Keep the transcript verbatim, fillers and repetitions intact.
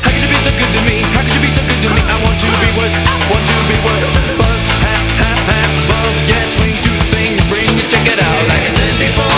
How could you be so good to me? How could you be so good to me? I want to be worth, want to be worth. Buzz, ha, ha, ha, buzz. Yeah, swing to the thing, bring it, check it out. Like I said before.